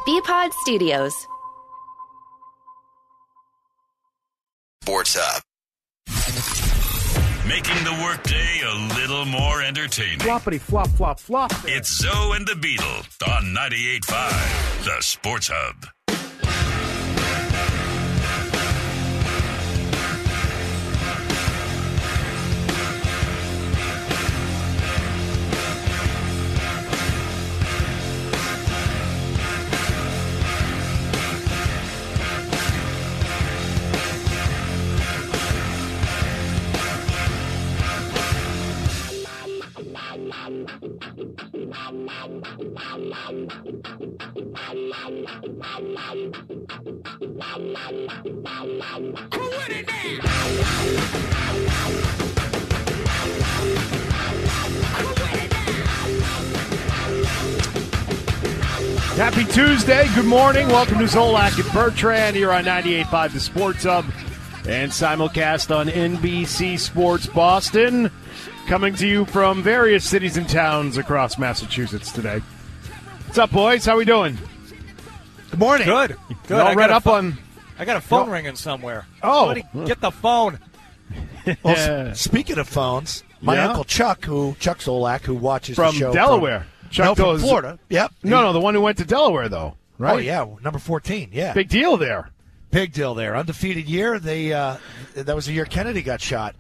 BPod Studios. Sports Hub. Making the workday a little more entertaining. Floppity flop flop flop. It's Zoe and the Beetle on 98.5, the Sports Hub. Happy Tuesday. Good morning. Welcome to Zolak and Bertrand here on 98.5 The Sports Hub and simulcast on NBC Sports Boston. Coming to you from various cities and towns across Massachusetts today. What's up, boys? How we doing? Good morning. Good. You all read up on... I got a phone ringing somewhere. Oh. Somebody get the phone. Well, speaking of phones, my Uncle Chuck Zolak, who watches from the show Delaware. Chuck from goes, Florida. Yep. No, the one who went to Delaware, though, right? Oh, yeah, number 14, yeah. Big deal there. Big deal there. Undefeated year. They that was the year Kennedy got shot.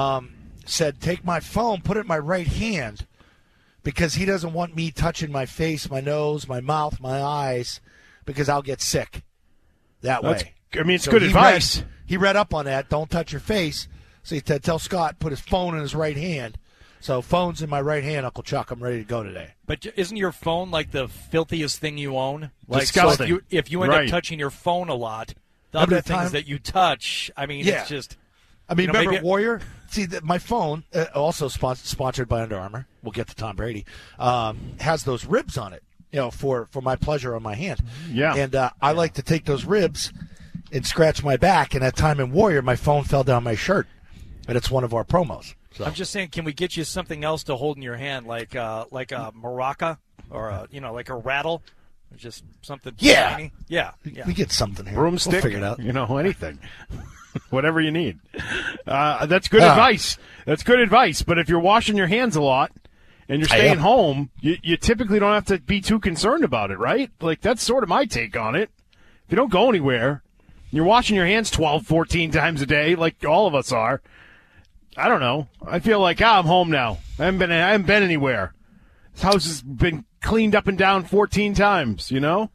Said, take my phone, put it in my right hand, because he doesn't want me touching my face, my nose, my mouth, my eyes, because I'll get sick that way. I mean, it's good advice. He read up on that. Don't touch your face. So he said, tell Scott, put his phone in his right hand. So phone's in my right hand, Uncle Chuck. I'm ready to go today. But isn't your phone like the filthiest thing you own? Like, disgusting. So if you end up touching your phone a lot, the other things that you touch, I mean, it's just... I mean, remember Warrior? See, my phone, also sponsored by Under Armour, we'll get to Tom Brady, has those ribs on it, for my pleasure on my hand. Yeah. And I like to take those ribs and scratch my back, and that time in Warrior, my phone fell down my shirt, and it's one of our promos. So. I'm just saying, can we get you something else to hold in your hand, like a maraca or like a rattle, or just something? Tiny? Yeah. We get something here. Broomstick. We'll figure it out. Anything, whatever you need. That's good advice. That's good advice. But if you're washing your hands a lot and you're staying home, you typically don't have to be too concerned about it, right? Like that's sort of my take on it. If you don't go anywhere, you're washing your hands 12, 14 times a day, like all of us are. I don't know. I feel like I'm home now. I haven't been anywhere. This house has been cleaned up and down 14 times. So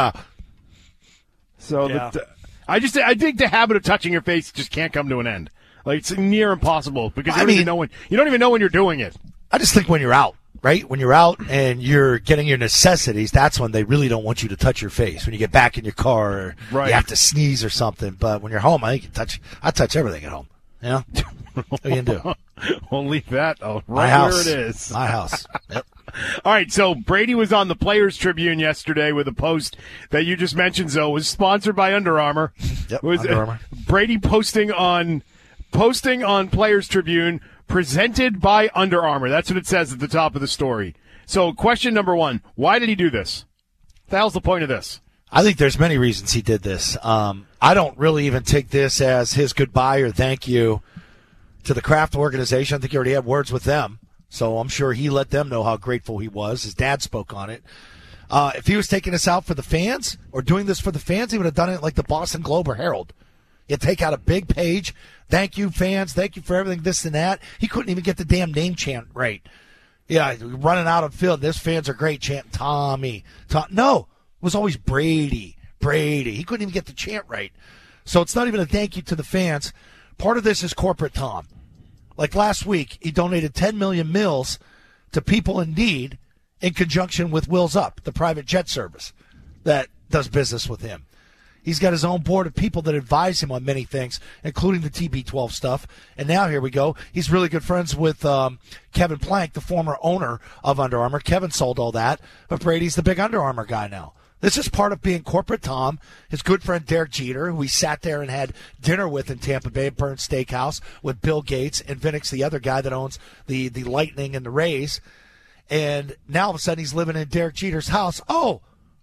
I think the habit of touching your face just can't come to an end. Like it's near impossible because you don't even know when you're doing it. I just think when you're out, right? When you're out and you're getting your necessities, that's when they really don't want you to touch your face. When you get back in your car or you have to sneeze or something. But when you're home, I touch everything at home. Yeah. What are you going to do? We'll leave that right where it is. My house. Yep. All right, so Brady was on the Players Tribune yesterday with a post that you just mentioned, Zoe, was sponsored by Under Armour. Yep, Under Armour. Brady posting on Players Tribune, presented by Under Armour. That's what it says at the top of the story. So question number one, why did he do this? What the hell's the point of this? I think there's many reasons he did this. I don't really even take this as his goodbye or thank you to the Kraft organization. I think he already had words with them, so I'm sure he let them know how grateful he was. His dad spoke on it. If he was taking this out for the fans or doing this for the fans, he would have done it like the Boston Globe or Herald. He'd take out a big page. Thank you, fans. Thank you for everything, this and that. He couldn't even get the damn name chant right. Yeah, running out of field. This fans are great chant. Tommy. No. It was always Brady. He couldn't even get the chant right. So it's not even a thank you to the fans. Part of this is corporate Tom. Like last week, he donated 10 million meals to people in need in conjunction with Wheels Up, the private jet service that does business with him. He's got his own board of people that advise him on many things, including the TB12 stuff. And now here we go. He's really good friends with Kevin Plank, the former owner of Under Armour. Kevin sold all that, but Brady's the big Under Armour guy now. This is part of being corporate Tom. His good friend Derek Jeter, who we sat there and had dinner with in Tampa Bay at Burns Steakhouse with Bill Gates and Vinix, the other guy that owns the Lightning and the Rays. And now all of a sudden he's living in Derek Jeter's house. Oh,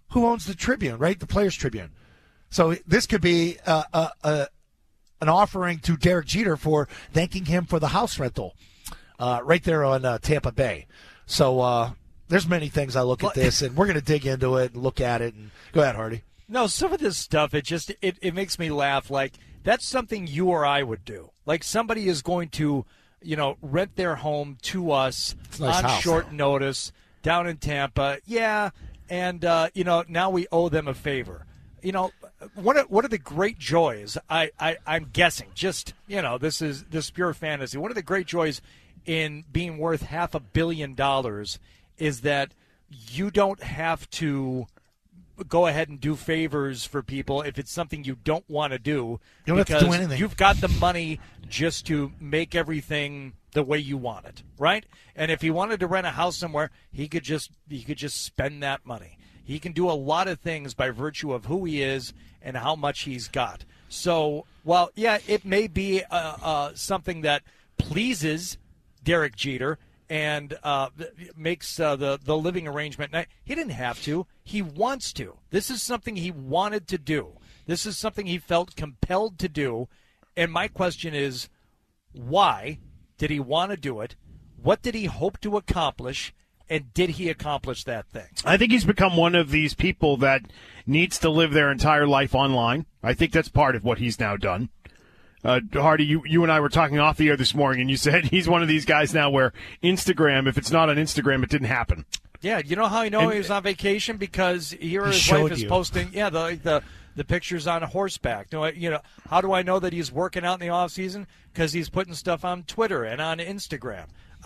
who owns the Tribune, right? The Players Tribune. So this could be an offering to Derek Jeter for thanking him for the house rental right there on Tampa Bay. So there's many things I look at this, and we're going to dig into it and look at it. And go ahead, Hardy. No, some of this stuff, it makes me laugh. Like, that's something you or I would do. Like, somebody is going to, rent their home to us on short notice down in Tampa. Yeah, and, now we owe them a favor. One of the great joys, I'm guessing, just, this is pure fantasy. One of the great joys in being worth $500 million is that you don't have to go ahead and do favors for people if it's something you don't want to do. You don't have to do anything. You've got the money just to make everything the way you want it, right? And if he wanted to rent a house somewhere, he could just spend that money. He can do a lot of things by virtue of who he is and how much he's got. So, while, yeah, it may be something that pleases Derek Jeter and makes the living arrangement. Now, he didn't have to. He wants to. This is something he wanted to do. This is something he felt compelled to do. And my question is, why did he want to do it? What did he hope to accomplish? And did he accomplish that thing? I think he's become one of these people that needs to live their entire life online. I think that's part of what he's now done. Hardy, you and I were talking off the air this morning, and you said he's one of these guys now where Instagram, if it's not on Instagram, it didn't happen. Yeah, you know how I know he was on vacation? Because here his wife is posting, the pictures on horseback. How do I know that he's working out in the off season? Because he's putting stuff on Twitter and on Instagram.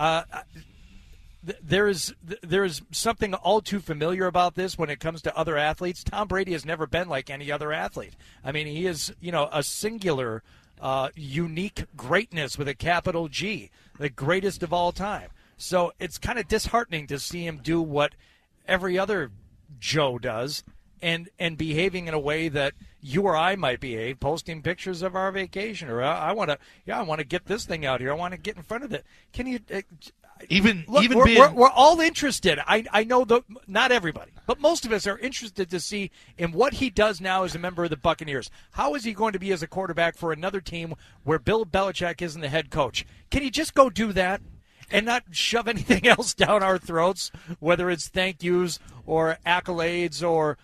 There's something all too familiar about this when it comes to other athletes. Tom Brady has never been like any other athlete. I mean, he is, a singular, unique greatness with a capital G, the greatest of all time. So it's kind of disheartening to see him do what every other Joe does and behaving in a way that you or I might behave, posting pictures of our vacation, or I want to get this thing out here. I want to get in front of it. Can you? We're all interested. I know not everybody, but most of us are interested to see in what he does now as a member of the Buccaneers. How is he going to be as a quarterback for another team where Bill Belichick isn't the head coach? Can he just go do that and not shove anything else down our throats, whether it's thank yous or accolades or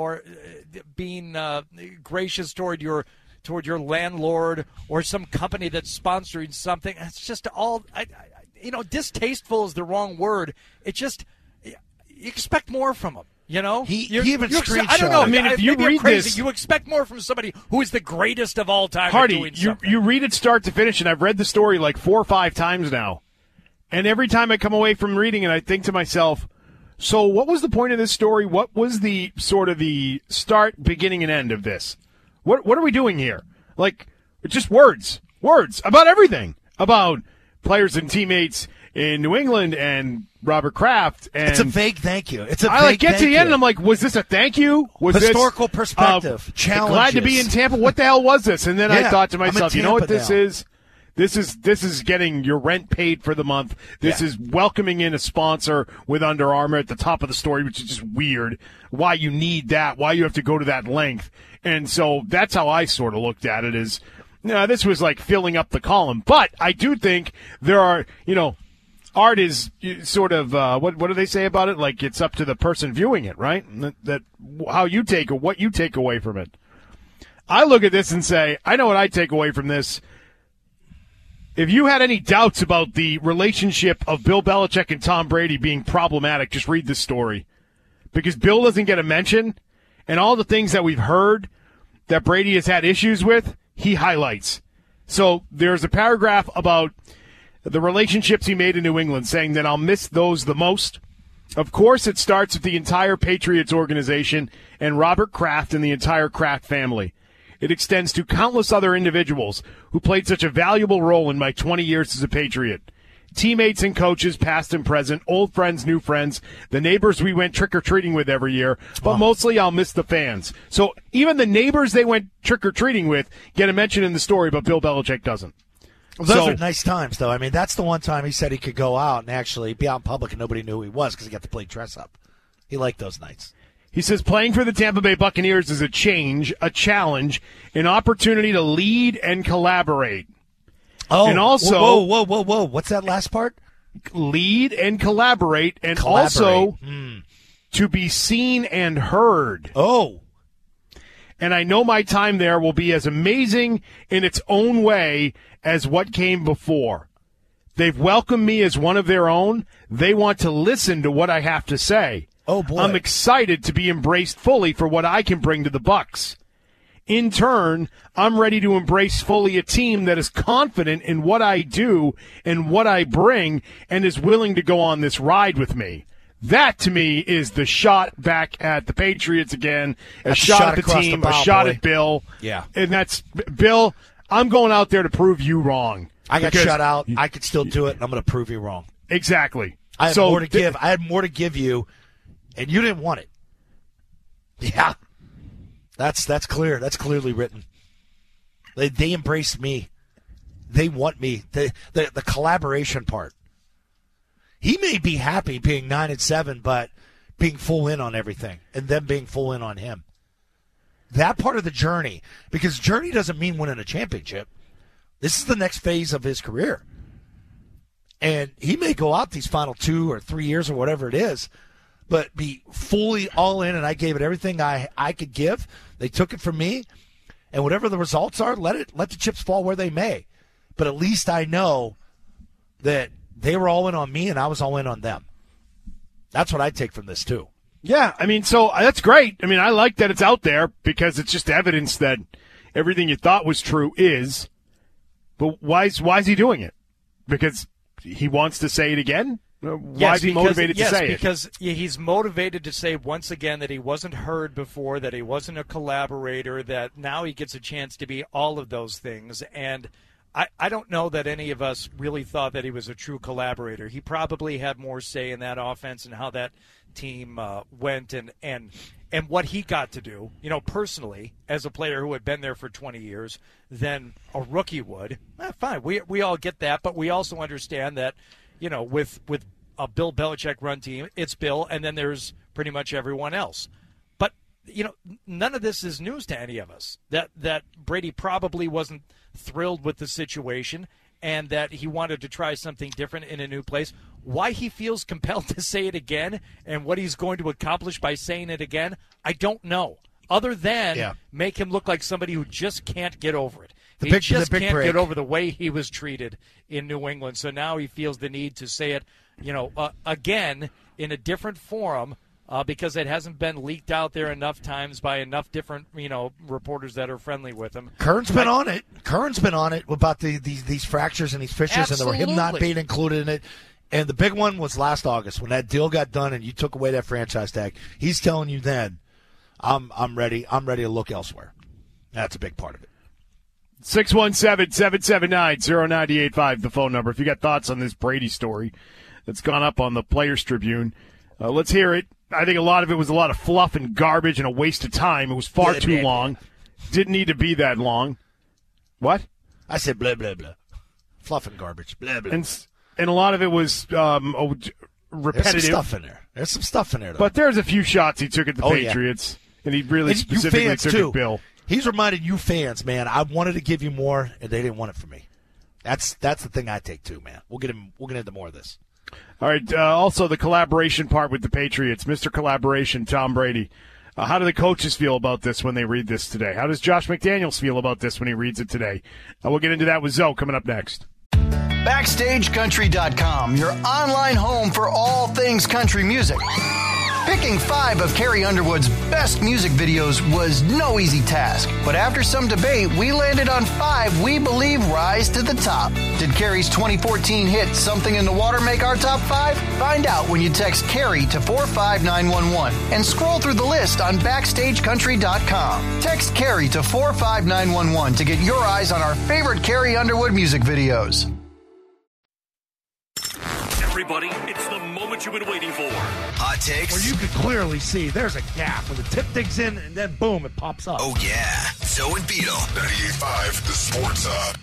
being gracious toward your landlord or some company that's sponsoring something? It's just all distasteful is the wrong word. It just, you expect more from him. He even screenshot. I don't know. I mean, if you read this, you expect more from somebody who is the greatest of all time. Hardy, you read it start to finish, and I've read the story like 4 or 5 times now. And every time I come away from reading it, I think to myself, so what was the point of this story? What was the sort of the start, beginning, and end of this? What are we doing here? Like, it's just words about everything, about players and teammates in New England and Robert Kraft. And it's a vague thank you. I get to the end and I'm like, was this a thank you? Was historical perspective? Challenges. Glad to be in Tampa. What the hell was this? And then I thought to myself, you know what this is? This is getting your rent paid for the month. This is welcoming in a sponsor with Under Armour at the top of the story, which is just weird. Why you need that? Why you have to go to that length? And so that's how I sort of looked at it. Is this was like filling up the column. But I do think there are, art is sort of what do they say about it? Like it's up to the person viewing it, right? That how you take or what you take away from it. I look at this and say, I know what I take away from this. If you had any doubts about the relationship of Bill Belichick and Tom Brady being problematic, just read this story. Because Bill doesn't get a mention, and all the things that we've heard that Brady has had issues with, he highlights. So there's a paragraph about the relationships he made in New England, saying that I'll miss those the most. Of course, it starts with the entire Patriots organization and Robert Kraft and the entire Kraft family. It extends to countless other individuals who played such a valuable role in my 20 years as a Patriot. Teammates and coaches, past and present, old friends, new friends, the neighbors we went trick-or-treating with every year, but mostly I'll miss the fans. So even the neighbors they went trick-or-treating with get a mention in the story, but Bill Belichick doesn't. Well, those are nice times, though. I mean, that's the one time he said he could go out and actually be out in public and nobody knew who he was because he got to play dress-up. He liked those nights. He says playing for the Tampa Bay Buccaneers is a change, a challenge, an opportunity to lead and collaborate. Oh, and also, whoa. What's that last part? Lead and collaborate, and also to be seen and heard. Oh. And I know my time there will be as amazing in its own way as what came before. They've welcomed me as one of their own. They want to listen to what I have to say. Oh, boy. I'm excited to be embraced fully for what I can bring to the Bucs. In turn, I'm ready to embrace fully a team that is confident in what I do and what I bring and is willing to go on this ride with me. That, to me, is the shot back at the Patriots again, a shot at the team, a shot at Bill. Yeah. And that's, Bill, I'm going out there to prove you wrong. I got shut out. I could still do it, and I'm going to prove you wrong. Exactly. I had more to give. I had more to give you, and you didn't want it. Yeah. That's clear. That's clearly written. They embrace me. They want me. The collaboration part. He may be happy being 9-7, but being full in on everything, and them being full in on him. That part of the journey, because journey doesn't mean winning a championship. This is the next phase of his career. And he may go out these final 2 or 3 years or whatever it is, but be fully all in, and I gave it everything I could give. They took it from me, and whatever the results are, let the chips fall where they may. But at least I know that they were all in on me, and I was all in on them. That's what I take from this, too. Yeah, I mean, so that's great. I mean, I like that it's out there because it's just evidence that everything you thought was true is. But why is he doing it? Because he wants to say it again? Why is he motivated to say it? Yes, because he's motivated to say once again that he wasn't heard before, that he wasn't a collaborator, that now he gets a chance to be all of those things. And I don't know that any of us really thought that he was a true collaborator. He probably had more say in that offense and how that team went and what he got to do, personally, as a player who had been there for 20 years, than a rookie would. Fine, we all get that, but we also understand that, with a Bill Belichick run team, it's Bill, and then there's pretty much everyone else. But, none of this is news to any of us, that Brady probably wasn't thrilled with the situation and that he wanted to try something different in a new place. Why he feels compelled to say it again and what he's going to accomplish by saying it again, I don't know, other than make him look like somebody who just can't get over it. He just can't get over the way he was treated in New England. So now he feels the need to say it, again in a different forum because it hasn't been leaked out there enough times by enough different, reporters that are friendly with him. Kern's been on it. Kern's been on it about these fractures and these fissures, Absolutely. and him not being included in it. And the big one was last August when that deal got done and you took away that franchise tag. He's telling you then, I'm ready. I'm ready to look elsewhere. That's a big part of it. 617-779-0985, the phone number. If you got thoughts on this Brady story that's gone up on the Players Tribune, let's hear it. I think a lot of it was a lot of fluff and garbage and a waste of time. It was far too long. Didn't need to be that long. What? I said blah, blah, blah. Fluff and garbage. Blah, blah. And a lot of it was repetitive. There's some stuff in there. There's some stuff in there, though. But there's a few shots he took at the Patriots, and he really specifically took at Bill. He's reminded you fans, man, I wanted to give you more, and they didn't want it from me. That's the thing I take, too, man. We'll get into more of this. All right, also the collaboration part with the Patriots. Mr. Collaboration, Tom Brady. How do the coaches feel about this when they read this today? How does Josh McDaniels feel about this when he reads it today? We'll get into that with Zoe coming up next. BackstageCountry.com, your online home for all things country music. Picking 5 of Carrie Underwood's best music videos was no easy task, but after some debate, we landed on 5 we believe rise to the top. Did Carrie's 2014 hit Something in the Water make our top 5? Find out when you text Carrie to 45911 and scroll through the list on BackstageCountry.com. Text Carrie to 45911 to get your eyes on our favorite Carrie Underwood music videos. Everybody, it's the moment you've been waiting for. Hot takes. Where you can clearly see there's a gap where the tip digs in and then boom, it pops up. Oh, yeah. Zoe and Beetle. 98.5, the Sports Hub.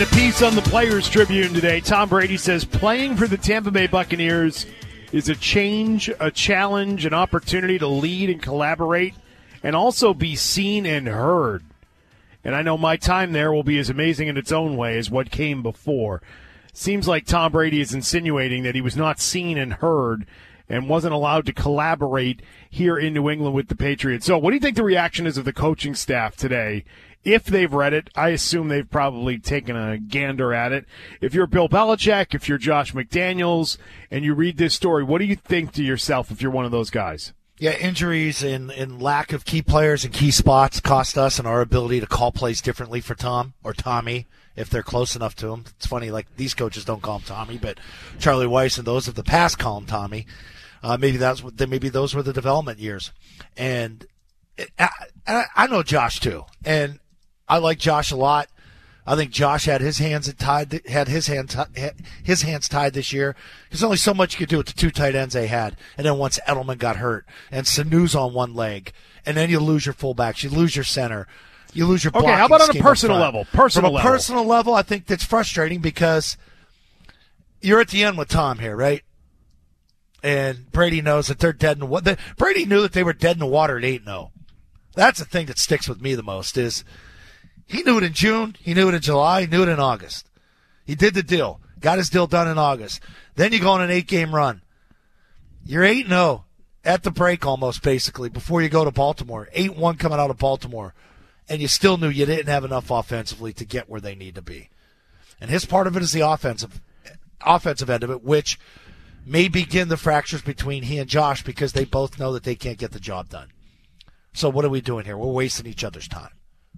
In a piece on the Players Tribune today, Tom Brady says playing for the Tampa Bay Buccaneers is a change, a challenge, an opportunity to lead and collaborate and also be seen and heard. And I know my time there will be as amazing in its own way as what came before. Seems like Tom Brady is insinuating that he was not seen and heard and wasn't allowed to collaborate here in New England with the Patriots. So what do you think the reaction is of the coaching staff today? If they've read it, I assume they've probably taken a gander at it. If you're Bill Belichick, if you're Josh McDaniels, and you read this story, what do you think to yourself if you're one of those guys? Yeah, injuries and lack of key players and key spots cost us and our ability to call plays differently for Tom or Tommy if they're close enough to him. It's funny, like these coaches don't call him Tommy, but Charlie Weiss and those of the past call him Tommy. Maybe those were the development years. And I know Josh too, and I like Josh a lot. I think Josh had his hands tied this year. There's only so much you could do with the two tight ends they had. And then once Edelman got hurt and Sanu's on one leg, and then you lose your fullbacks, you lose your center, you lose your blocking scheme. Okay, how about on a personal level? Personal level, I think that's frustrating because you're at the end with Tom here, right? And Brady knows that they're dead in the water. Brady knew that they were dead in the water at 8-0. That's the thing that sticks with me the most is he knew it in June, he knew it in July, he knew it in August. He did the deal, got his deal done in August. Then you go on an 8-game run. You're 8-0 at the break almost, basically, before you go to Baltimore. 8-1 coming out of Baltimore. And you still knew you didn't have enough offensively to get where they need to be. And his part of it is the offensive end of it, which may begin the fractures between he and Josh because they both know that they can't get the job done. So what are we doing here? We're wasting each other's time.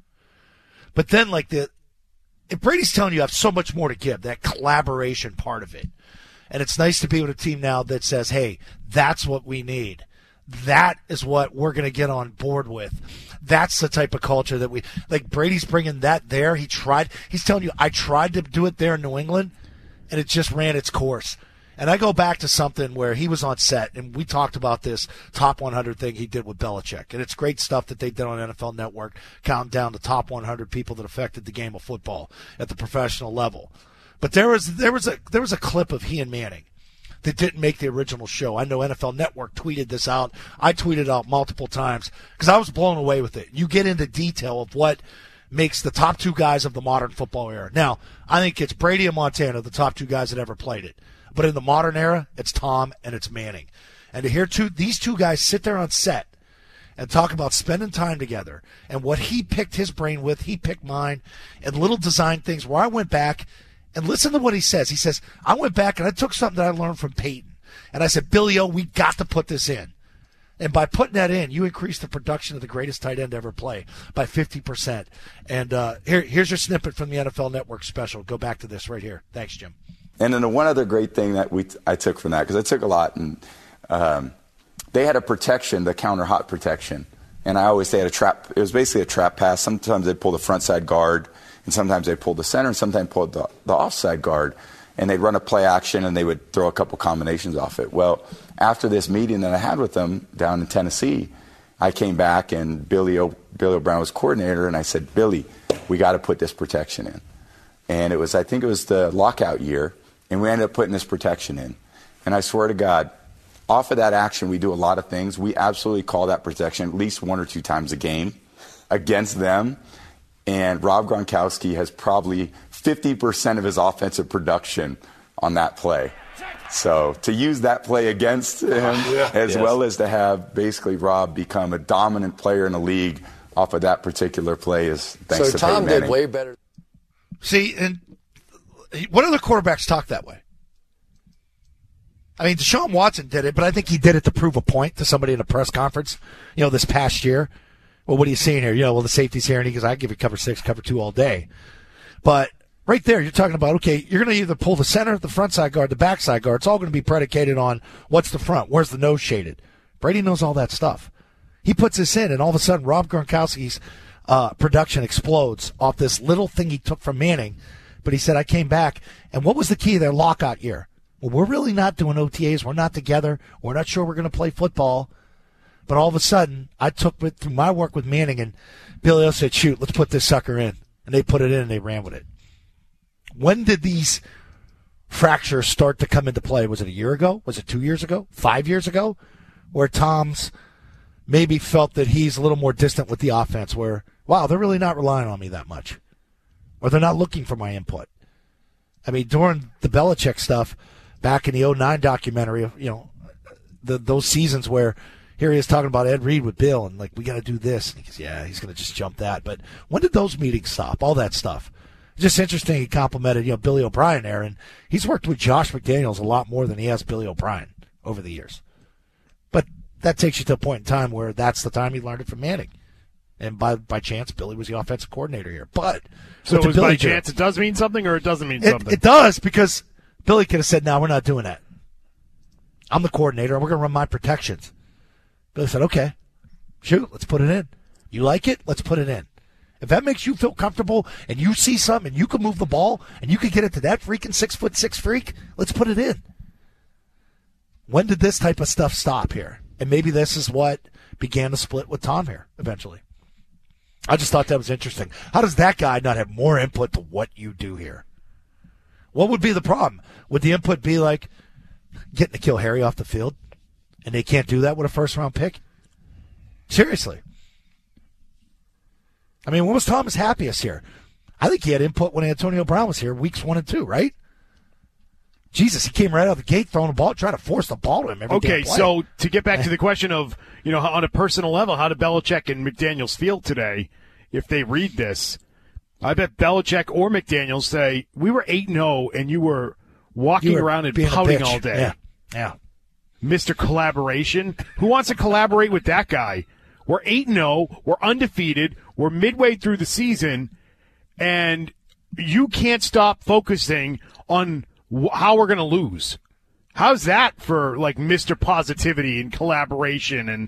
But then, if Brady's telling you have so much more to give, that collaboration part of it, and it's nice to be with a team now that says, hey, that's what we need. That is what we're going to get on board with. That's the type of culture that Brady's bringing that there. He's telling you, I tried to do it there in New England, and it just ran its course. And I go back to something where he was on set, and we talked about this top 100 thing he did with Belichick. And it's great stuff that they did on NFL Network, counting down the top 100 people that affected the game of football at the professional level. But there was a clip of he and Manning that didn't make the original show. I know NFL Network tweeted this out. I tweeted out multiple times because I was blown away with it. You get into detail of what makes the top two guys of the modern football era. Now, I think it's Brady and Montana, the top two guys that ever played it. But in the modern era, it's Tom and it's Manning. And to hear these two guys sit there on set and talk about spending time together and what he picked his brain with, he picked mine, and little design things where I went back and listen to what he says. He says, I went back and I took something that I learned from Peyton. And I said, Billy O, we got to put this in. And by putting that in, you increase the production of the greatest tight end to ever play by 50%. And here's your snippet from the NFL Network special. Go back to this right here. Thanks, Jim. And then one other great thing that I took from that, because I took a lot, and they had a protection, the counter hot protection. And I always say it was basically a trap pass. Sometimes they'd pull the front side guard, and sometimes they'd pull the center, and sometimes pull the offside guard. And they'd run a play action, and they would throw a couple combinations off it. Well, after this meeting that I had with them down in Tennessee, I came back, and Billy O'Brien was coordinator, and I said, Billy, we got to put this protection in. And I think it was the lockout year, and we ended up putting this protection in. And I swear to God, off of that action, we do a lot of things. We absolutely call that protection at least 1 or 2 times a game against them. And Rob Gronkowski has probably 50% of his offensive production on that play. So to use that play against him, as well as to have basically Rob become a dominant player in the league off of that particular play is thanks to Peyton Manning. So Tom did way better. See, and what other quarterbacks talk that way? I mean, Deshaun Watson did it, but I think he did it to prove a point to somebody in a press conference, this past year. Well, what are you seeing here? The safety's here, and he goes, I give you cover 6, cover 2 all day. But right there, you're talking about, okay, you're going to either pull the center, the front side guard, the back side guard. It's all going to be predicated on what's the front, where's the nose shaded. Brady knows all that stuff. He puts this in, and all of a sudden, Rob Gronkowski's production explodes off this little thing he took from Manning. But he said, I came back, and what was the key of their lockout year? Well, we're really not doing OTAs. We're not together. We're not sure we're going to play football. But all of a sudden, I took it through my work with Manning, and Billy O said, shoot, let's put this sucker in. And they put it in, and they ran with it. When did these fractures start to come into play? Was it a year ago? Was it 2 years ago? 5 years ago? Where Tom's maybe felt that he's a little more distant with the offense, where, wow, they're really not relying on me that much. Or they're not looking for my input. I mean, during the Belichick stuff, back in the 2009 documentary, those seasons where here he is talking about Ed Reed with Bill, and like, we got to do this. And he goes, yeah, he's going to just jump that. But when did those meetings stop? All that stuff. It's just interesting. He complimented, Billy O'Brien there, and he's worked with Josh McDaniels a lot more than he has Billy O'Brien over the years. But that takes you to a point in time where that's the time he learned it from Manning. And by chance, Billy was the offensive coordinator here. But so it was by chance it does mean something, or it doesn't mean something? It does, because Billy could have said, no, we're not doing that. I'm the coordinator, and we're going to run my protections. Billy said, okay, shoot, let's put it in. You like it? Let's put it in. If that makes you feel comfortable and you see something and you can move the ball and you can get it to that freaking 6'6" freak, let's put it in. When did this type of stuff stop here? And maybe this is what began to split with Tom here eventually. I just thought that was interesting. How does that guy not have more input to what you do here? What would be the problem? Would the input be like getting N'Keal Harry off the field? And they can't do that with a first-round pick? Seriously. I mean, when was Thomas happiest here? I think he had input when Antonio Brown was here, weeks 1 and 2, right? Jesus, he came right out of the gate throwing the ball, trying to force the ball to him every Okay, damn play. so to get back to the question of, on a personal level, how did Belichick and McDaniels feel today if they read this? I bet Belichick or McDaniels say, we were 8-0 and you were walking around and pouting all day. Yeah. Mr. Collaboration. Who wants to collaborate with that guy? We're 8-0. We're undefeated. We're midway through the season, and you can't stop focusing on how we're going to lose. How's that for, like, Mr. Positivity and collaboration and,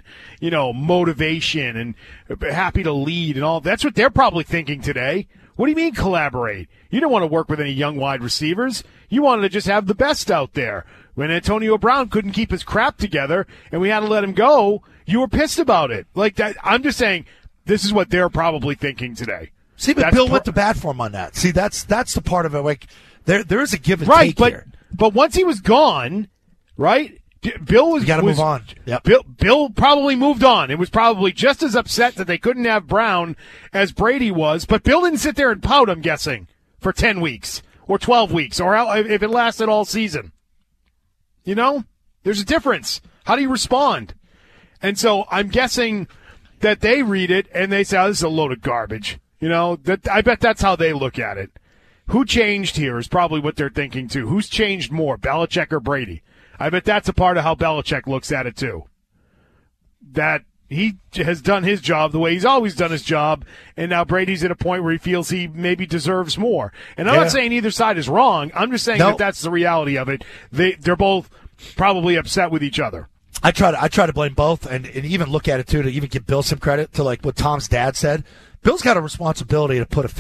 motivation and happy to lead and all? That's what they're probably thinking today. What do you mean collaborate? You don't want to work with any young wide receivers. You wanted to just have the best out there. When Antonio Brown couldn't keep his crap together and we had to let him go, you were pissed about it. Like that. I'm just saying this is what they're probably thinking today. See, but Bill went to bat for him on that. See, that's the part of it. Like there is a give and take here. But once he was gone, right? Bill was got to move on. Yep. Bill probably moved on. It was probably just as upset that they couldn't have Brown as Brady was. But Bill didn't sit there and pout, I'm guessing, for 10 weeks or 12 weeks or if it lasted all season. There's a difference. How do you respond? And so I'm guessing that they read it and they say, this is a load of garbage. I bet that's how they look at it. Who changed here is probably what they're thinking, too. Who's changed more, Belichick or Brady? I bet that's a part of how Belichick looks at it, too. That he has done his job the way he's always done his job, and now Brady's at a point where he feels he maybe deserves more. And I'm not saying either side is wrong. I'm just saying that that's the reality of it. They're both probably upset with each other. I try to blame both and even look at it, too, to even give Bill some credit to like what Tom's dad said. Bill's got a responsibility to put a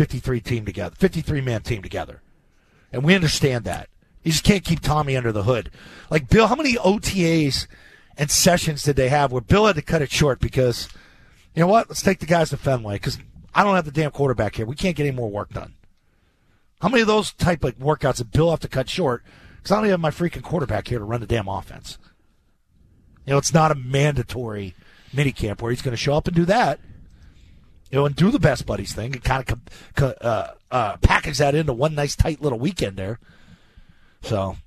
53-man team together. And we understand that. You just can't keep Tommy under the hood. Like, Bill, how many OTAs and sessions did they have where Bill had to cut it short because, you know what, let's take the guys to Fenway because I don't have the damn quarterback here. We can't get any more work done. How many of those type of workouts did Bill have to cut short because I don't have my freaking quarterback here to run the damn offense? It's not a mandatory minicamp where he's going to show up and do that. And do the best buddies thing and kind of package that into one nice tight little weekend there. So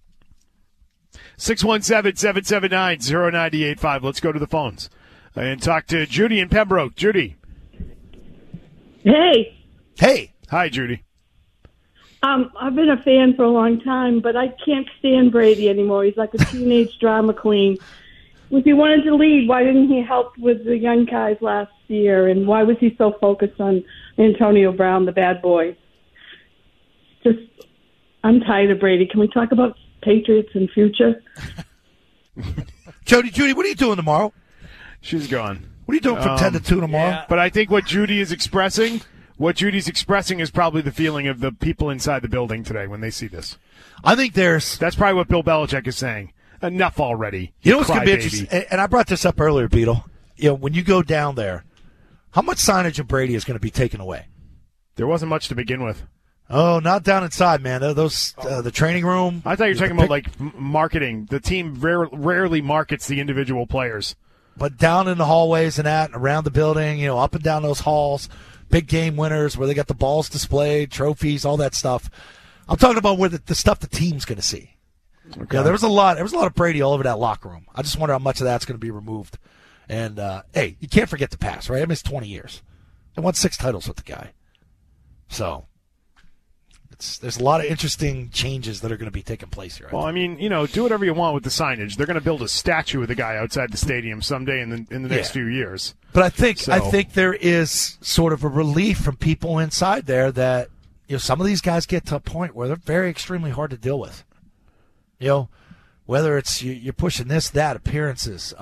617-779-0985. Let's go to the phones and talk to Judy in Pembroke. Judy. Hey. Hi, Judy. I've been a fan for a long time, but I can't stand Brady anymore. He's like a teenage drama queen. If he wanted to lead, why didn't he help with the young guys last year? And why was he so focused on Antonio Brown, the bad boy? I'm tired of Brady. Can we talk about Patriots and future? Judy, what are you doing tomorrow? She's gone. What are you doing from 10 to 2 tomorrow? Yeah. But I think what Judy's expressing is probably the feeling of the people inside the building today when they see this. I think that's probably what Bill Belichick is saying. Enough already. You know what's going to be interesting? And I brought this up earlier, Beetle. When you go down there, how much signage of Brady is going to be taken away? There wasn't much to begin with. Oh, not down inside, man. Those the training room. I thought you were talking about like marketing. The team rarely markets the individual players. But down in the hallways and around the building, up and down those halls, big game winners where they got the balls displayed, trophies, all that stuff. I'm talking about where the stuff the team's going to see. Okay. Yeah, there was a lot of Brady all over that locker room. I just wonder how much of that's going to be removed. And hey, you can't forget the past, right? I mean, it's 20 years. They won 6 titles with the guy. So there's a lot of interesting changes that are going to be taking place here. Well, I mean, do whatever you want with the signage. They're going to build a statue of the guy outside the stadium someday in the next few years. But I think there is sort of a relief from people inside there that some of these guys get to a point where they're very extremely hard to deal with. Whether it's you're pushing this, that, appearances,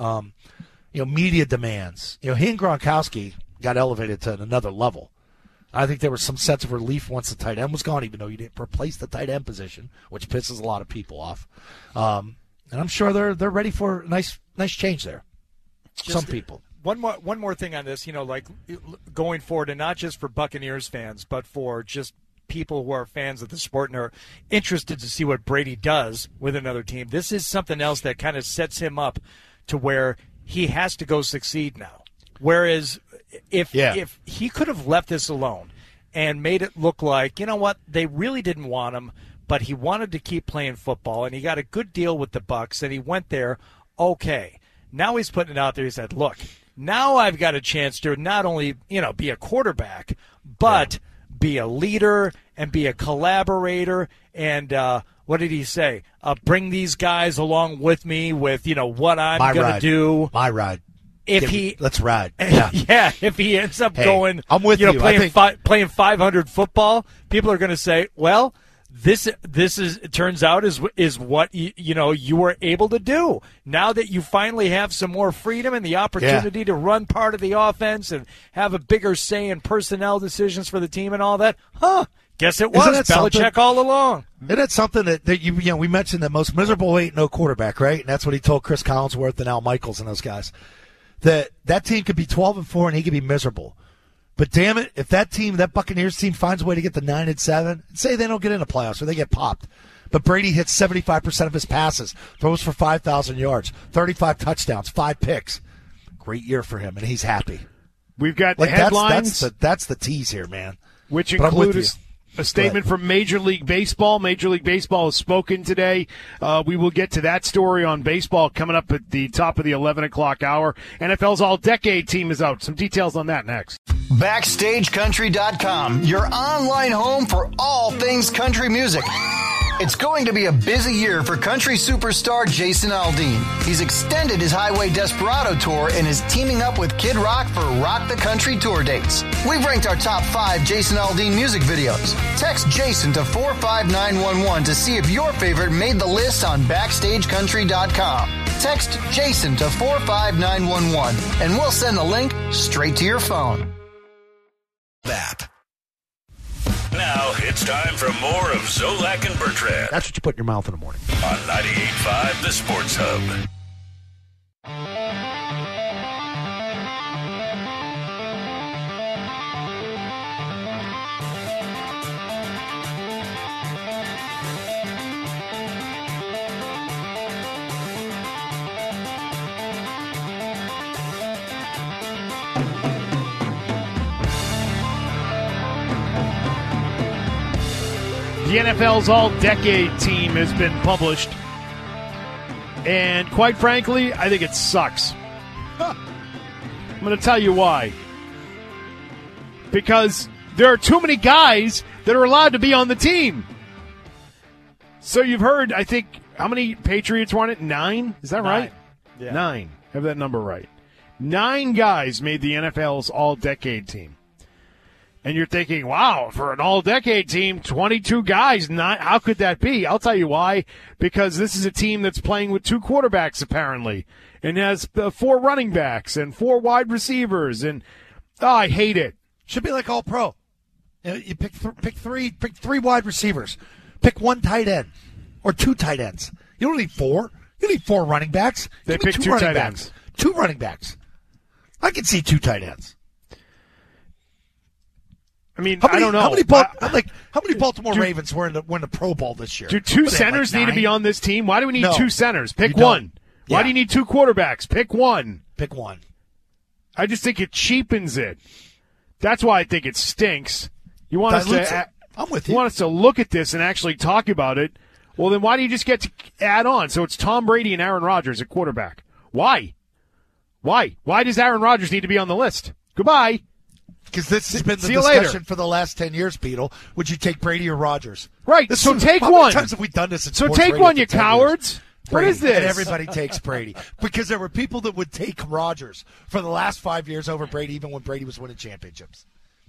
media demands. He and Gronkowski got elevated to another level. I think there was some sense of relief once the tight end was gone, even though you didn't replace the tight end position, which pisses a lot of people off. And I'm sure they're ready for a nice change there. Some people. One more thing on this, like going forward, and not just for Buccaneers fans, but for just people who are fans of the sport and are interested to see what Brady does with another team. This is something else that kind of sets him up to where he has to go succeed now. Whereas if he could have left this alone and made it look like, they really didn't want him, but he wanted to keep playing football, and he got a good deal with the Bucs, and he went there, okay. Now he's putting it out there. He said, look, now I've got a chance to not only, be a quarterback, but be a leader and be a collaborator. And what did he say? Bring these guys along with me with, what I'm going to do. My ride. Let's ride. Yeah. If he ends up going, I'm with you. Playing 500 football, people are going to say, well, this it turns out is what you were able to do. Now that you finally have some more freedom and the opportunity to run part of the offense and have a bigger say in personnel decisions for the team and all that, guess it was Belichick all along. Isn't that something that we mentioned, the most miserable ain't no quarterback, right? And that's what he told Chris Collinsworth and Al Michaels and those guys. That team could be 12-4 and he could be miserable. But damn it, if that Buccaneers team finds a way to get to 9-7, say they don't get into playoffs or they get popped, but Brady hits 75% of his passes, throws for 5,000 yards, 35 touchdowns, 5 picks. Great year for him, and he's happy. We've got headlines. That's the tease here, man. Which include a statement from Major League Baseball. Major League Baseball has spoken today. We will get to that story on baseball coming up at the top of the 11 o'clock hour. NFL's All-Decade team is out. Some details on that next. BackstageCountry.com, your online home for all things country music. It's going to be a busy year for country superstar Jason Aldean. He's extended his Highway Desperado tour and is teaming up with Kid Rock for Rock the Country tour dates. We've ranked our top 5 Jason Aldean music videos. Text Jason to 45911 to see if your favorite made the list on BackstageCountry.com. Text Jason to 45911 and we'll send the link straight to your phone. Now it's time for more of Zolak and Bertrand. That's what you put in your mouth in the morning. On 98.5 The Sports Hub. The NFL's All-Decade team has been published, and quite frankly, I think it sucks. I'm going to tell you why. Because there are too many guys that are allowed to be on the team. So you've heard, I think, how many Patriots won it? 9? Is that right? Yeah. 9. Have that number right. 9 guys made the NFL's All-Decade team. And you're thinking, wow, for an all-decade team, 22 guys, how could that be? I'll tell you why. Because this is a team that's playing with 2 quarterbacks, apparently, and has 4 running backs and 4 wide receivers. And I hate it. Should be like All-Pro. You pick 3 wide receivers. Pick 1 tight end or 2 tight ends. You don't need 4. You need 4 running backs. They pick 2 tight ends. 2 running backs. I can see 2 tight ends. I mean, I don't know. How many Baltimore Ravens were in the Pro Bowl this year? Do two centers need to be on this team? Why do we need two centers? Pick one. Yeah. Why do you need two quarterbacks? Pick one. Pick one. I just think it cheapens it. That's why I think it stinks. You want us to? I'm with you. You want us to look at this and actually talk about it? Well, then why do you just get to add on? So it's Tom Brady and Aaron Rodgers at quarterback. Why? Why does Aaron Rodgers need to be on the list? Goodbye. Because this has been the See you discussion later. for the last 10 years, Beetle. Would you take Brady or Rodgers? Right. So take one. How many times have we done this in So sports take radio one, for you 10 cowards. years? What Brady, is this? And everybody takes Brady. Because there were people that would take Rodgers for the last 5 years over Brady, even when Brady was winning championships.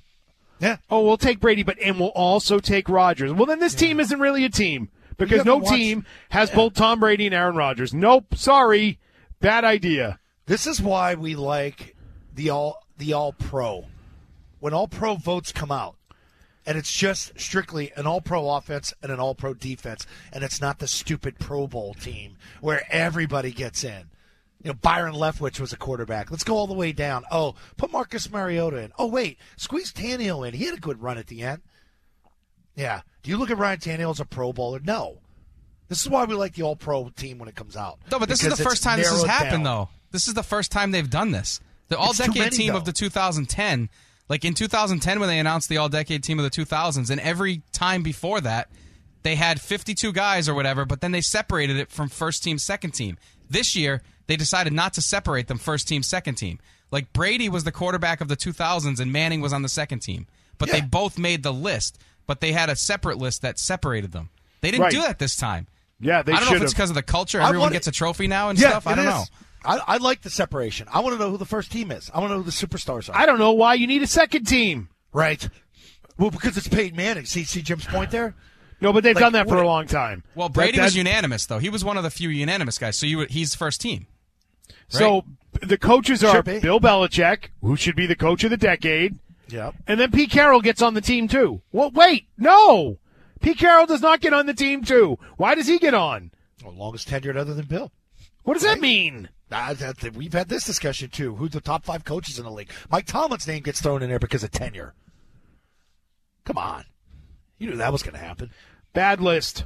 Yeah. Oh, we'll take Brady, and we'll also take Rodgers. Well, then this team isn't really a team because no team has both Tom Brady and Aaron Rodgers. Nope. Sorry. Bad idea. This is why we like the All-Pro. When All-Pro votes come out, and it's just strictly an All-Pro offense and an All-Pro defense, and it's not the stupid Pro Bowl team where everybody gets in. You know, Byron Leftwich was a quarterback. Let's go all the way down. Oh, put Marcus Mariota in. Oh, wait, squeeze Tannehill in. He had a good run at the end. Yeah. Do you look at Ryan Tannehill as a Pro Bowler? No. This is why we like the All-Pro team when it comes out. No, but this is the first time this has happened, though. This is the first time they've done this. The All-Decade team of the 2010, like in 2010 when they announced the All-Decade team of the 2000s, and every time before that, they had 52 guys or whatever, but then they separated it from first team, second team. This year, they decided not to separate them first team, second team. Like Brady was the quarterback of the 2000s and Manning was on the second team. But they both made the list, but they had a separate list that separated them. They didn't do that this time. Yeah, they should have. I don't know if it's because of the culture. Everyone gets a trophy now and stuff. I don't know. I like the separation. I want to know who the first team is. I want to know who the superstars are. I don't know why you need a second team. Right. Well, because it's Peyton Manning. See Jim's point there? No, but they've done that for a long time. Well, Brady was unanimous, though. He was one of the few unanimous guys, so he's first team. Right? So the coaches are Bill Belichick, who should be the coach of the decade. Yep. And then Pete Carroll gets on the team, too. Well, wait, no. Pete Carroll does not get on the team, too. Why does he get on? Well, longest tenured other than Bill. What does that mean? We've had this discussion, too. Who's the top 5 coaches in the league? Mike Tomlin's name gets thrown in there because of tenure. Come on. You knew that was going to happen. Bad list.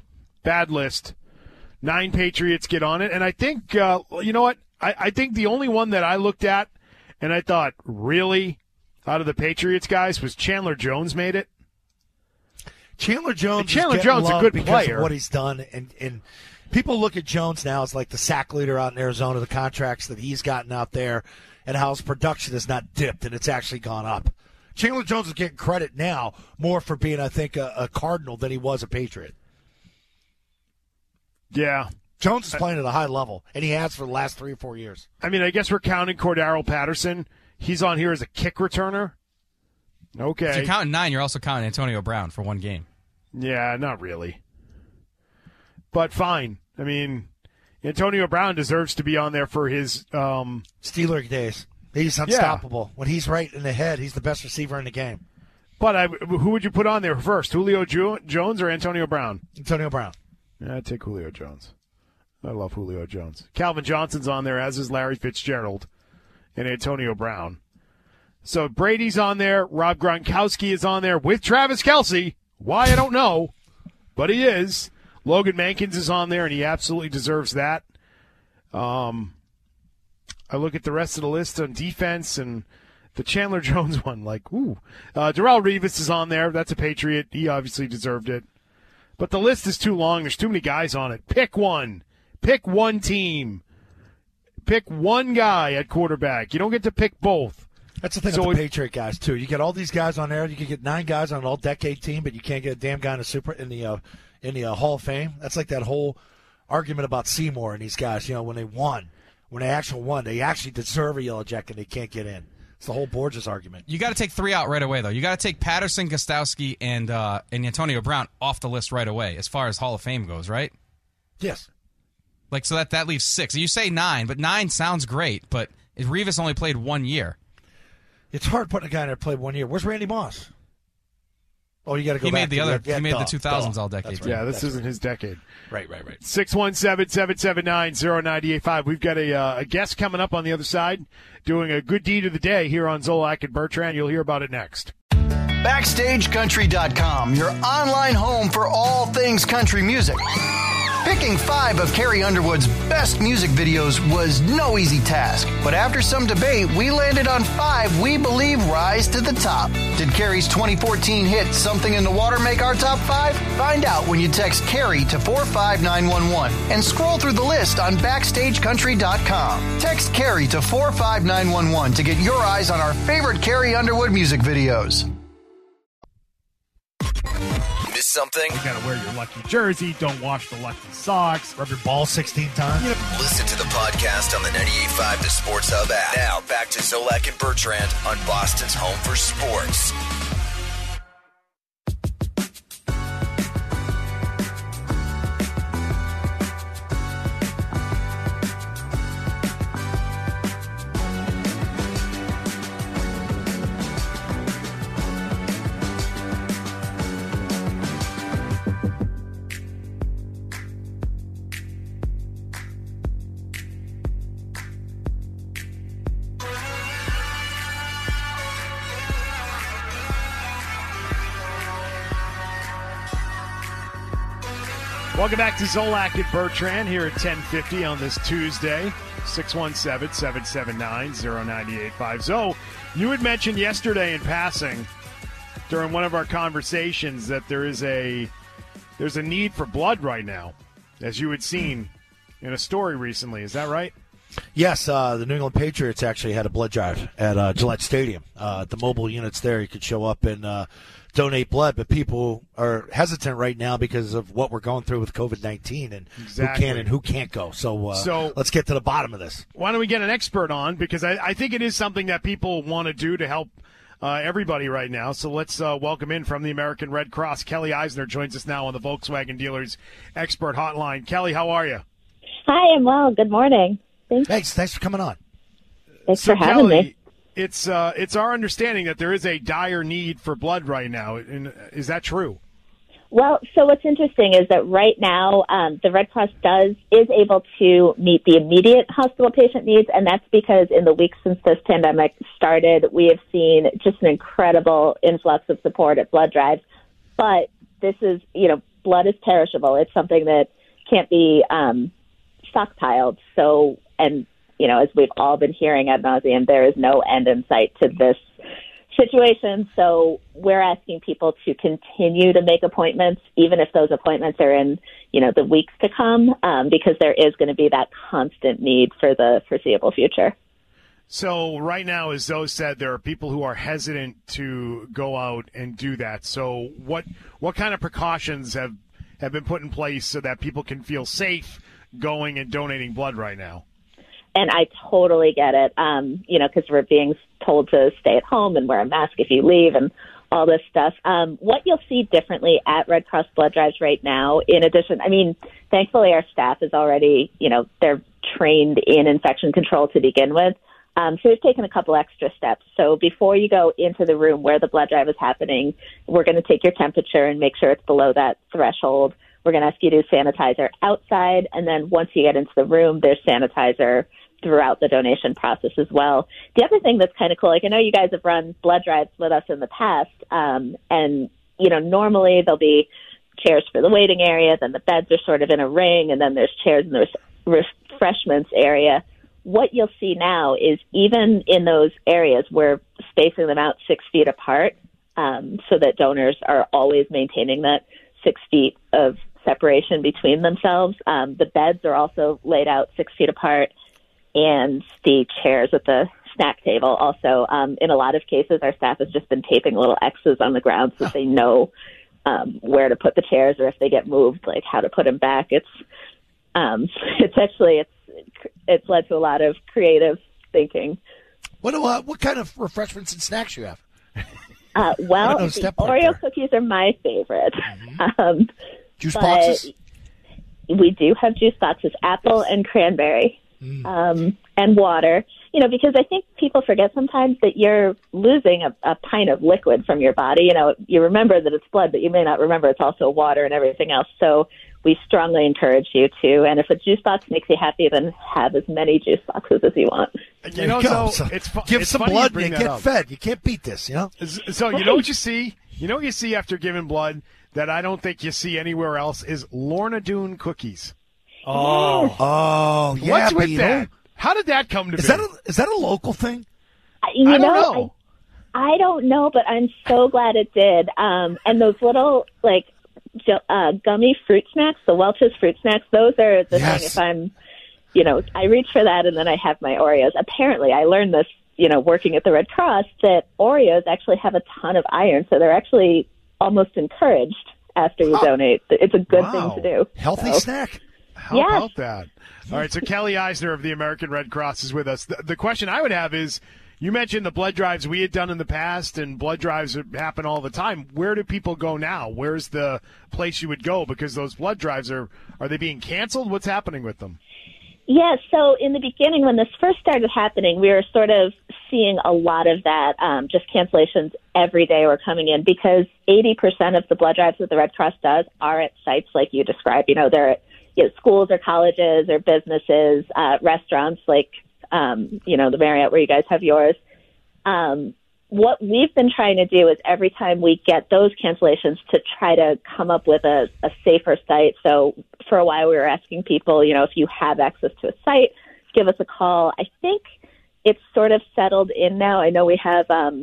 9 Patriots get on it. And I think, you know what? I think the only one that I looked at and I thought, really, out of the Patriots guys, was Chandler Jones made it. Chandler Jones is a good player. Of what he's done. And people look at Jones now as like the sack leader out in Arizona, the contracts that he's gotten out there, and how his production has not dipped and it's actually gone up. Chandler Jones is getting credit now more for being, I think, a Cardinal than he was a Patriot. Yeah. Jones is playing at a high level, and he has for the last 3 or 4 years. I mean, I guess we're counting Cordarrelle Patterson. He's on here as a kick returner. Okay. If you're counting 9, you're also counting Antonio Brown for 1 game. Yeah, not really. But fine. I mean, Antonio Brown deserves to be on there for his Steeler days. He's unstoppable. When he's right in the head, he's the best receiver in the game. But who would you put on there first, Julio Jones or Antonio Brown? Antonio Brown. Yeah, I'd take Julio Jones. I love Julio Jones. Calvin Johnson's on there, as is Larry Fitzgerald and Antonio Brown. So Brady's on there. Rob Gronkowski is on there with Travis Kelce. Why, I don't know, but he is. Logan Mankins is on there, and he absolutely deserves that. I look at the rest of the list on defense, and the Chandler Jones one, like, ooh. Darrelle Revis is on there. That's a Patriot. He obviously deserved it. But the list is too long. There's too many guys on it. Pick one. Pick one team. Pick one guy at quarterback. You don't get to pick both. That's the thing with the Patriot guys, too. You get all these guys on there. You can get 9 guys on an all-decade team, but you can't get a damn guy in the Hall of Fame. That's like that whole argument about Seymour and these guys. You know, when they actually won, they actually deserve a yellow jacket and they can't get in. It's the whole Borges argument. You got to take 3 out right away, though. You got to take Patterson, Gostowski, and Antonio Brown off the list right away, as far as Hall of Fame goes, right? Yes. Like, so that leaves 6. You say 9, but 9 sounds great, but Revis only played 1 year. It's hard putting a guy in there that played 1 year. Where's Randy Moss? Oh, you got to go back. He made the 2000s all decade. Right. Yeah, this isn't his decade. Right. 617-779-0985. We've got a guest coming up on the other side doing a good deed of the day here on Zolak and Bertrand. You'll hear about it next. BackstageCountry.com, your online home for all things country music. Picking 5 of Carrie Underwood's best music videos was no easy task, but after some debate, we landed on 5 we believe rise to the top. Did Carrie's 2014 hit Something in the Water make our top 5? Find out when you text Carrie to 45911 and scroll through the list on BackstageCountry.com. Text Carrie to 45911 to get your eyes on our favorite Carrie Underwood music videos. Miss something? You gotta wear your lucky jersey. Don't wash the lucky socks. Rub your ball 16 times. Listen to the podcast on the 98.5 The Sports Hub app. Now back to Zolak and Bertrand on Boston's home for sports. Welcome back to Zolak and Bertrand here at 10:50 on this Tuesday, 617-779-0985. Zo, you had mentioned yesterday in passing during one of our conversations that there's a need for blood right now, as you had seen in a story recently. Is that right? Yes, the New England Patriots actually had a blood drive at Gillette Stadium. The mobile units there, you could show up and donate blood, but people are hesitant right now because of what we're going through with COVID-19 and exactly. who can and who can't go. So let's get to the bottom of this. Why don't we get an expert on? Because I think it is something that people want to do to help everybody right now. So let's welcome in from the American Red Cross. Kelly Eisner joins us now on the Volkswagen Dealers Expert Hotline. Kelly, how are you? Hi, I'm well. Good morning. Thanks for coming on. Thanks for having me. It's our understanding that there is a dire need for blood right now. Is that true? Well, so what's interesting is that right now the Red Cross is able to meet the immediate hospital patient needs, and that's because in the weeks since this pandemic started, we have seen just an incredible influx of support at blood drives. But this is, blood is perishable. It's something that can't be stockpiled. So, and as we've all been hearing ad nauseum, there is no end in sight to this situation. So we're asking people to continue to make appointments, even if those appointments are in, the weeks to come, because there is going to be that constant need for the foreseeable future. So right now, as Zoe said, there are people who are hesitant to go out and do that. So what kind of precautions have been put in place so that people can feel safe going and donating blood right now? And I totally get it, because we're being told to stay at home and wear a mask if you leave and all this stuff. What you'll see differently at Red Cross blood drives right now, in addition, thankfully our staff is already, they're trained in infection control to begin with. So we've taken a couple extra steps. So before you go into the room where the blood drive is happening, we're going to take your temperature and make sure it's below that threshold. We're going to ask you to sanitizer outside. And then once you get into the room, there's sanitizer throughout the donation process as well. The other thing that's kind of cool, I know you guys have run blood drives with us in the past, and, normally there'll be chairs for the waiting area, then the beds are sort of in a ring, and then there's chairs in the refreshments area. What you'll see now is even in those areas, we're spacing them out 6 feet apart, so that donors are always maintaining that 6 feet of separation between themselves. The beds are also laid out 6 feet apart, and the chairs at the snack table also. In a lot of cases, our staff has just been taping little X's on the ground so that they know where to put the chairs, or if they get moved, like how to put them back. It's led to a lot of creative thinking. What kind of refreshments and snacks you have? Well, the Oreo cookies are my favorite. Mm-hmm. Juice boxes? We do have juice boxes, apple and cranberry. And water, because I think people forget sometimes that you're losing a pint of liquid from your body. You remember that it's blood, but you may not remember it's also water and everything else. So we strongly encourage you to. And if a juice box makes you happy, then have as many juice boxes as you want. You know, give some blood and you get fed. You can't beat this, you know? So you know what you see? You know what you see after giving blood that I don't think you see anywhere else is Lorna Doone cookies. Oh, yeah, what's with Beetle? that? How did that come to be? Is that a local thing? I don't know. I don't know, but I'm so glad it did. And those little, like, gummy fruit snacks, the Welch's fruit snacks, those are the thing. If I'm, I reach for that and then I have my Oreos. Apparently, I learned this, working at the Red Cross, that Oreos actually have a ton of iron, so they're actually almost encouraged after you donate. It's a good thing to do. Healthy snack. How about that? All right, so Kelly Eisner of the American Red Cross is with us. The question I would have is, you mentioned the blood drives we had done in the past, and blood drives happen all the time. Where do people go now? Where's the place you would go? Because those blood drives, are they being canceled? What's happening with them? Yeah, so in the beginning, when this first started happening, we were sort of seeing a lot of that, just cancellations every day were coming in, because 80% of the blood drives that the Red Cross does are at sites like you described. They're at schools or colleges or businesses, restaurants like, the Marriott where you guys have yours. What we've been trying to do is every time we get those cancellations to try to come up with a safer site. So for a while we were asking people, if you have access to a site, give us a call. I think it's sort of settled in now. I know we have,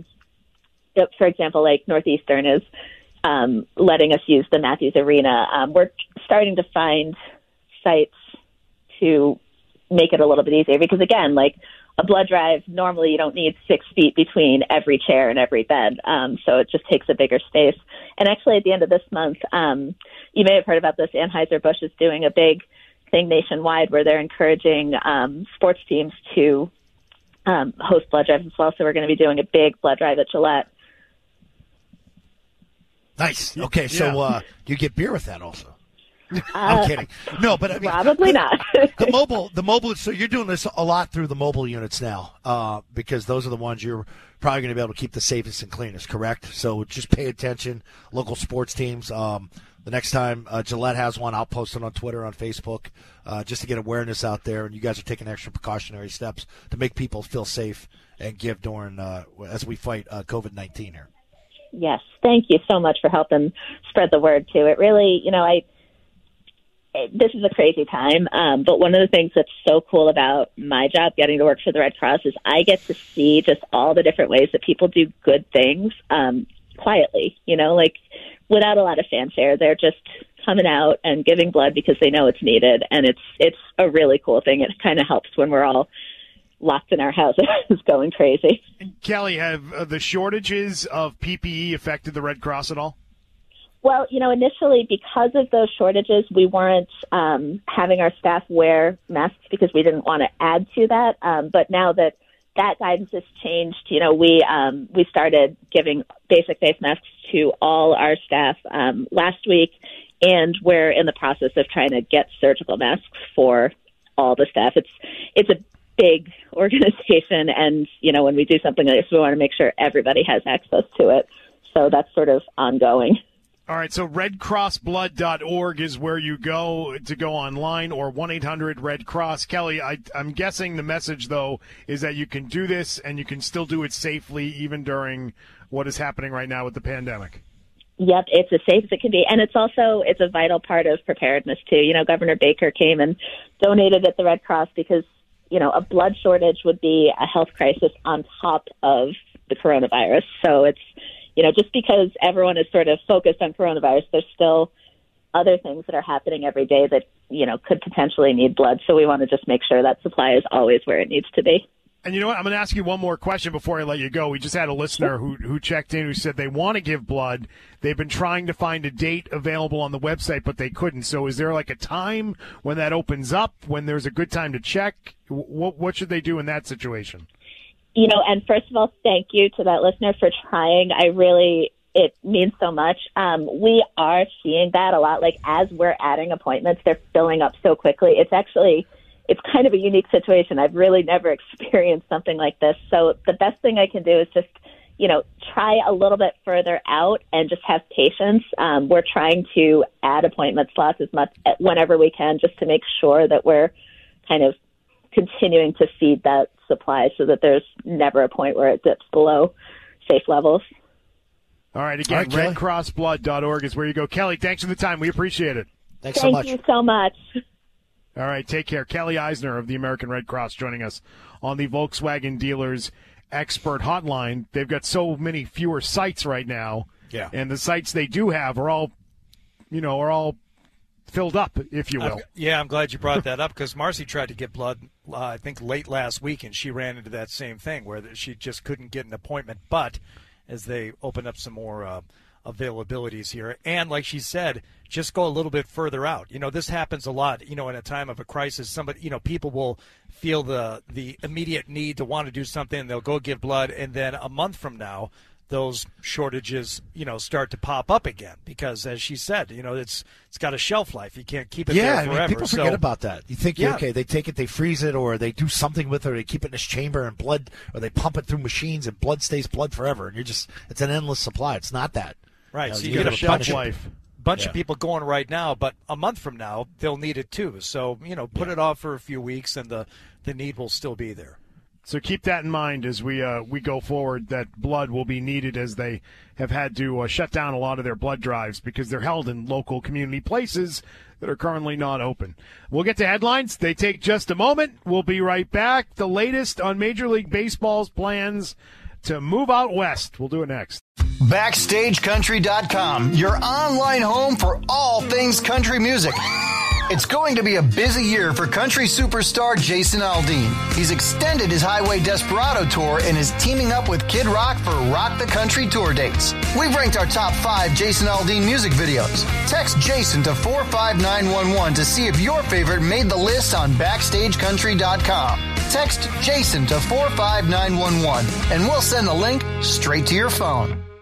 for example, like Northeastern is letting us use the Matthews Arena. We're starting to find sites to make it a little bit easier, because again, like a blood drive, normally you don't need 6 feet between every chair and every bed. So it just takes a bigger space. And actually at the end of this month, you may have heard about this, Anheuser-Busch is doing a big thing nationwide where they're encouraging sports teams to host blood drives as well. So we're going to be doing a big blood drive at Gillette. Nice. Okay, so you get beer with that also. I'm kidding. No, but I mean, probably not. the mobile. So you're doing this a lot through the mobile units now, because those are the ones you're probably going to be able to keep the safest and cleanest. Correct. So just pay attention. Local sports teams. The next time Gillette has one, I'll post it on Twitter, on Facebook, just to get awareness out there. And you guys are taking extra precautionary steps to make people feel safe and give during as we fight COVID-19 here. Yes, thank you so much for helping spread the word too. It really, this is a crazy time, but one of the things that's so cool about my job, getting to work for the Red Cross, is I get to see just all the different ways that people do good things quietly, like without a lot of fanfare. They're just coming out and giving blood because they know it's needed, and it's a really cool thing. It kind of helps when we're all locked in our houses going crazy. Kelly, have the shortages of PPE affected the Red Cross at all? Well, initially, because of those shortages, we weren't having our staff wear masks because we didn't want to add to that. But now that guidance has changed, we started giving basic face masks to all our staff last week, and we're in the process of trying to get surgical masks for all the staff. It's a big organization, and when we do something like this, we want to make sure everybody has access to it. So that's sort of ongoing. All right, so redcrossblood.org is where you go to go online, or 1-800-RED-CROSS. Kelly, I'm guessing the message, though, is that you can do this and you can still do it safely even during what is happening right now with the pandemic. Yep, it's as safe as it can be. And it's a vital part of preparedness, too. Governor Baker came and donated at the Red Cross because, a blood shortage would be a health crisis on top of the coronavirus. So it's, just because everyone is sort of focused on coronavirus, there's still other things that are happening every day that, could potentially need blood. So we want to just make sure that supply is always where it needs to be. And you know what? I'm going to ask you one more question before I let you go. We just had a listener who checked in who said they want to give blood. They've been trying to find a date available on the website, but they couldn't. So is there like a time when that opens up, when there's a good time to check? What should they do in that situation? And first of all, thank you to that listener for trying. It means so much. We are seeing that a lot. Like, as we're adding appointments, they're filling up so quickly. It's kind of a unique situation. I've really never experienced something like this. So the best thing I can do is just try a little bit further out and just have patience. We're trying to add appointment slots as much whenever we can, just to make sure that we're kind of continuing to feed that supply so that there's never a point where it dips below safe levels. All right, again, redcrossblood.org is where you go. Kelly, thanks for the time. We appreciate it. Thanks so much. Thank you so much. All right, take care. Kelly Eisner of the American Red Cross joining us on the Volkswagen Dealers Expert Hotline. They've got so many fewer sites right now. Yeah. And the sites they do have are all filled up, if you will. I'm glad you brought that up because Marcy tried to get blood, I think, late last week, and she ran into that same thing where she just couldn't get an appointment. But as they open up some more availabilities here, and like she said, just go a little bit further out. This happens a lot. In a time of a crisis, people will feel the immediate need to want to do something. They'll go give blood, and then a month from now, those shortages, start to pop up again because, as she said, it's got a shelf life. You can't keep it there forever. People forget about that. You think, okay, they take it, they freeze it, or they do something with it, or they keep it in this chamber and blood, or they pump it through machines and blood stays blood forever. And it's an endless supply. It's not that. Right. So you get a shelf life. Bunch of people going right now, but a month from now, they'll need it too. So, put it off for a few weeks and the need will still be there. So keep that in mind as we go forward, that blood will be needed as they have had to shut down a lot of their blood drives because they're held in local community places that are currently not open. We'll get to headlines. They take just a moment. We'll be right back. The latest on Major League Baseball's plans to move out west. We'll do it next. BackstageCountry.com, your online home for all things country music. It's going to be a busy year for country superstar Jason Aldean. He's extended his Highway Desperado tour and is teaming up with Kid Rock for Rock the Country tour dates. We've ranked our top 5 Jason Aldean music videos. Text Jason to 45911 to see if your favorite made the list on BackstageCountry.com. Text Jason to 45911 and we'll send the link straight to your phone.